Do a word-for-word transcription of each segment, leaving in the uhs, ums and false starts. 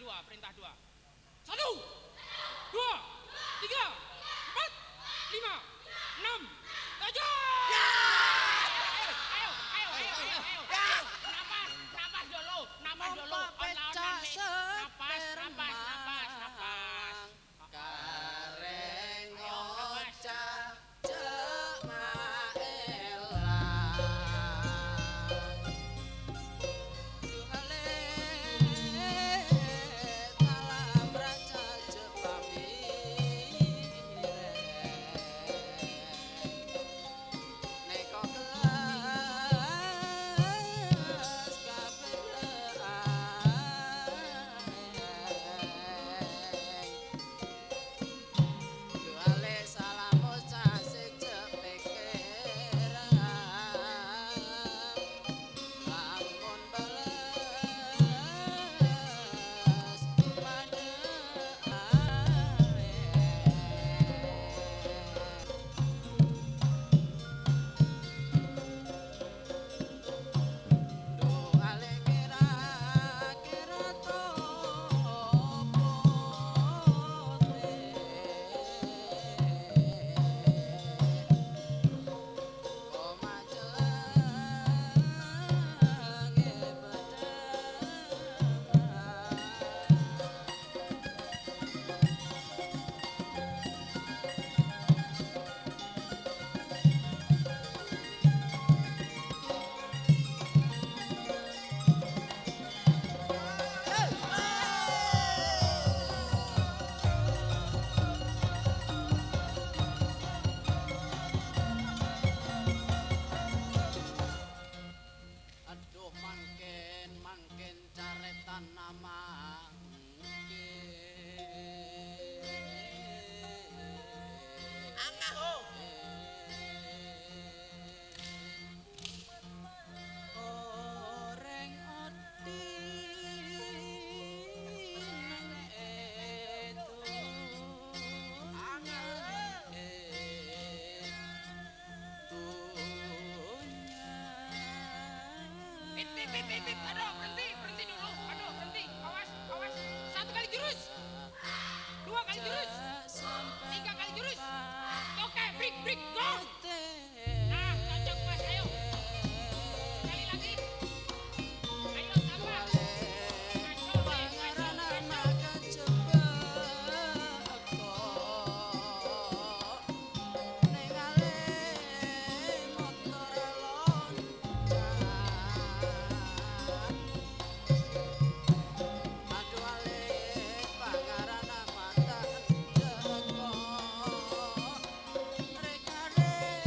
dua, perintah dua. Satu, dua, tiga, empat, lima, enam, tujuh. Ya! Ayo, ayo, ayo, ayo, ayo, ayo. Napas, napas dulu, napas dulu. Napas, napas, napas, napas, napas. Kareng oca Aduh, berhenti, berhenti dulu. Aduh, berhenti. Awas, awas. Satu kali jurus. Dua kali jurus. Tiga kali jurus. Oke, break, break, go. Nah, cocok Mas, ayo. Sekali lagi. Ayo, tambah. Masuk, masuk, masuk. Pangarana mata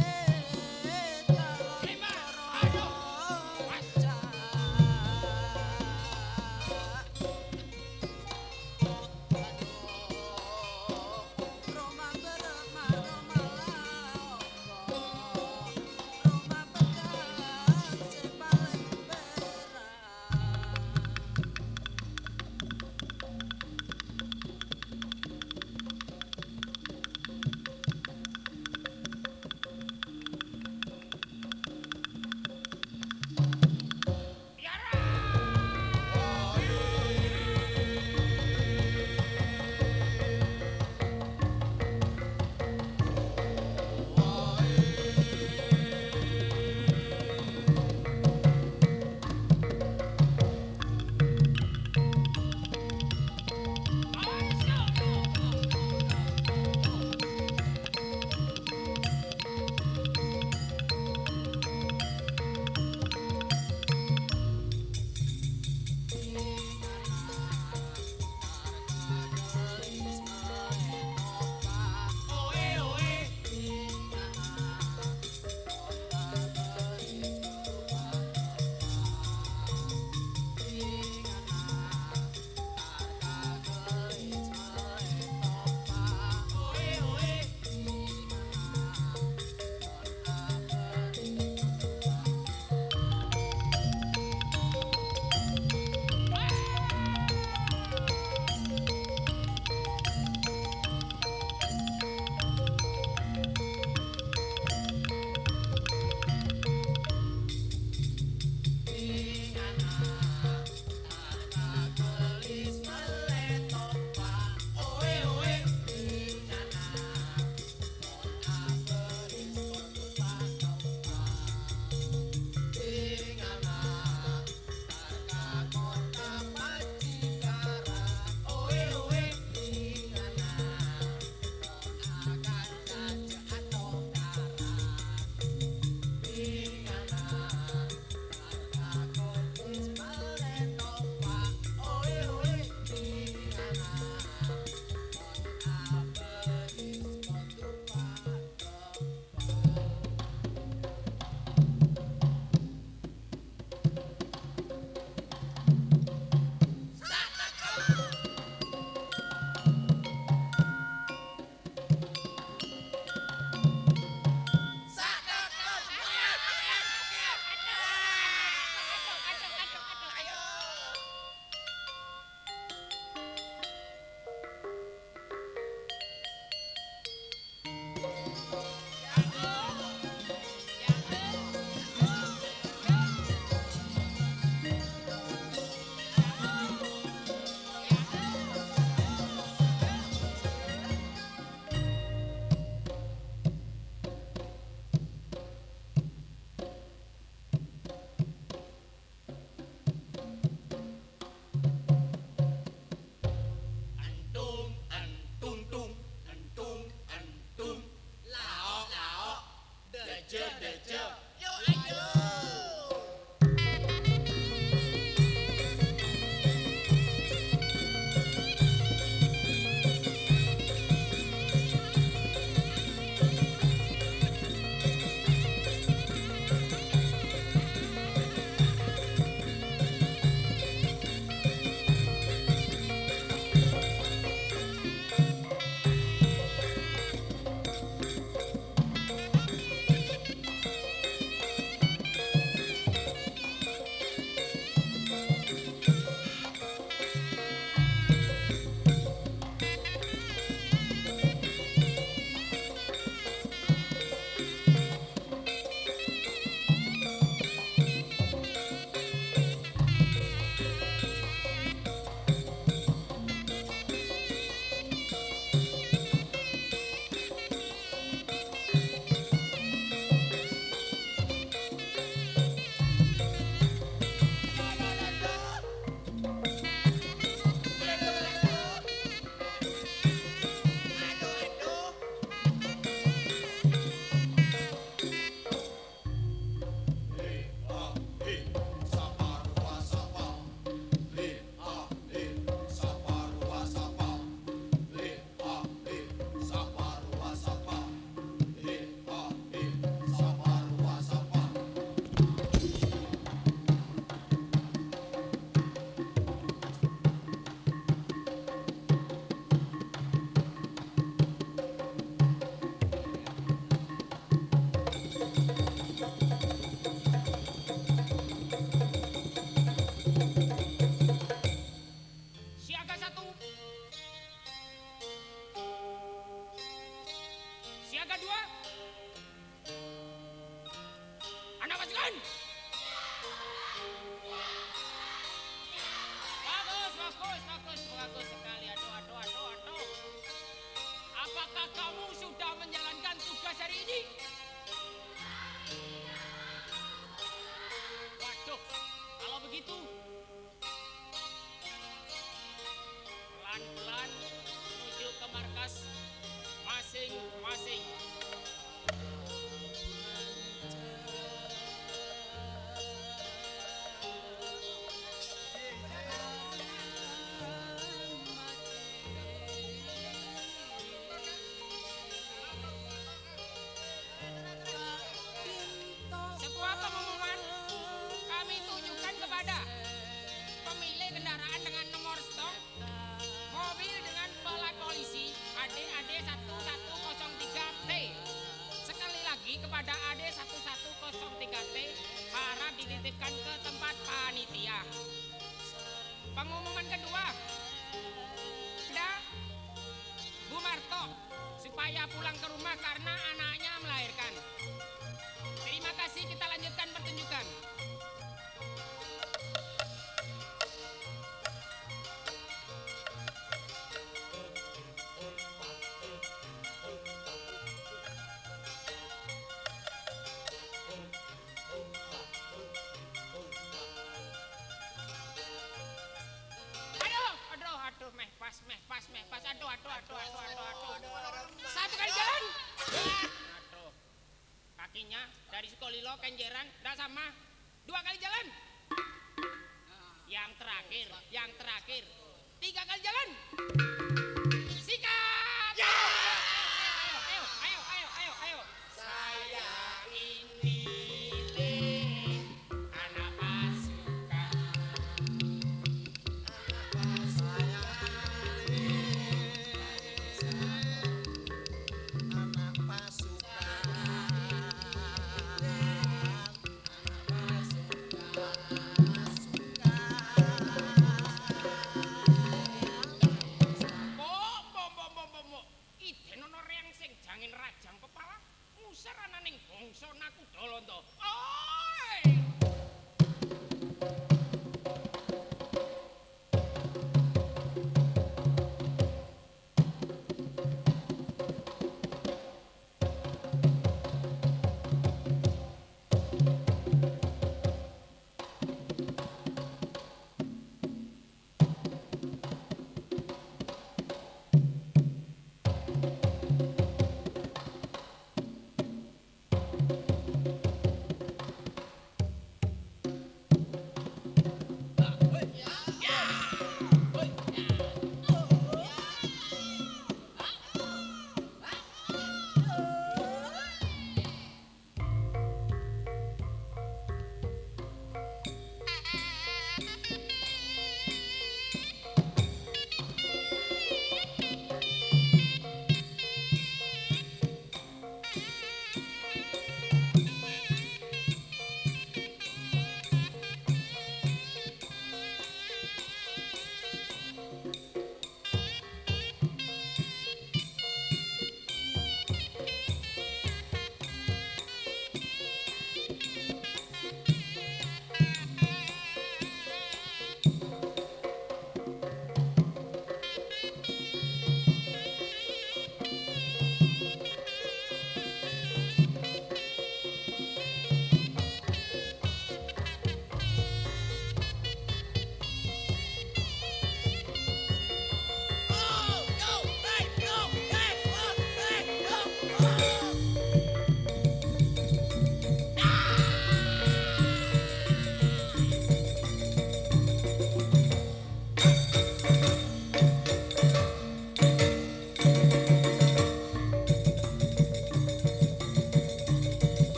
jalan. Bagus, bagus, bagus, bagus sekali. Aduh, aduh, aduh, aduh. Apakah kamu sudah menjalankan tugas hari ini? Waduh, kalau begitu pelan-pelan menuju ke markas masing-masing. Sebuah pengumuman kami tunjukkan kepada pemilik kendaraan dengan nomor stok mobil dengan plat polisi A D A D satu satu nol tiga T. Sekali lagi kepada A D satu satu nol tiga T harap dititipkan ke tempat panitia. Pengumuman kedua, ada Bu Marto supaya pulang ke rumah karena anaknya melahirkan. Terima kasih, kita lanjutkan pertunjukan. Aduh, aduh, aduh, meh pas, meh pas, meh pas. Aduh, aduh, aduh, aduh, aduh, aduh. Satu kali jalan. Aduh. Kakinya dari Sukolilo Kenjeran udah sama. Dua kali jalan. Yang terakhir, yang terakhir. Tiga kali jalan. Sikat. Ya. Ayo, ayo, ayo, ayo, ayo. Saya ini Le, anak pasukan. Anak pasukan, Mbok, mbok, mbok, mbok, mbok, mbok. Iden ono reang sing jangin rajang kepala. Ngusir ananing bangsa Nakudala to. Oi!